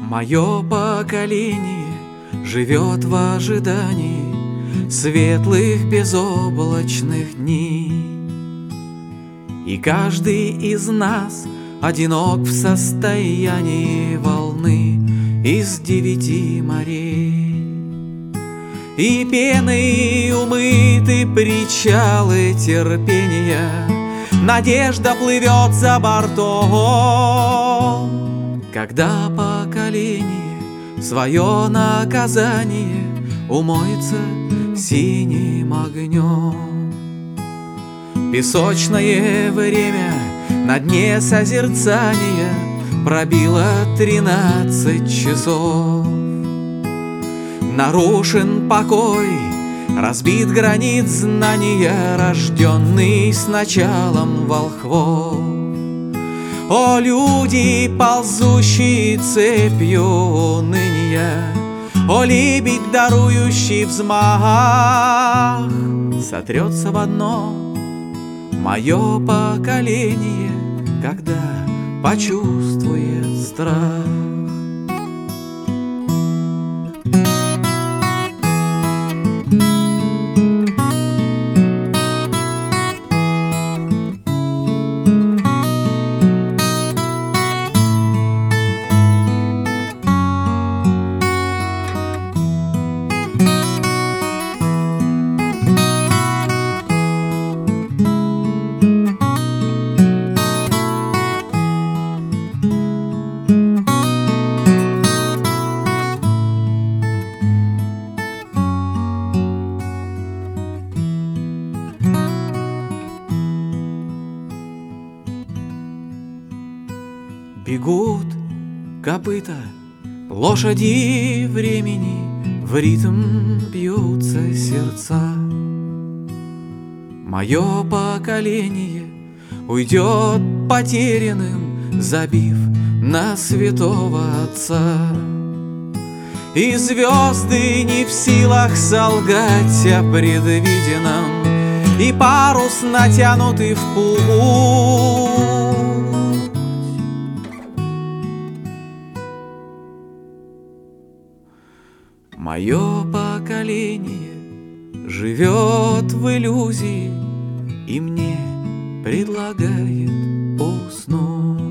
Мое поколение живет в ожидании светлых безоблачных дней. И каждый из нас одинок в состоянии волны из 9 морей. И пеной умыты причалы терпения, надежда плывет за бортом. Когда поколение свое наказание умоется синим огнем. Песочное время на дне созерцания пробило 13 часов. Нарушен покой, разбит гранит знания, рожденный с началом волхвов. О, люди, ползущие цепью уныния, о, лебедь, дарующий взмах, сотрется в одно мое поколение, когда почувствует страх. Бегут копыта лошади времени, в ритм бьются сердца. Мое поколение уйдет потерянным, забив на святого Отца. И звезды не в силах солгать о предвиденном, и парус натянутый в путь. Мое поколение живет в иллюзии и мне предлагает уснуть.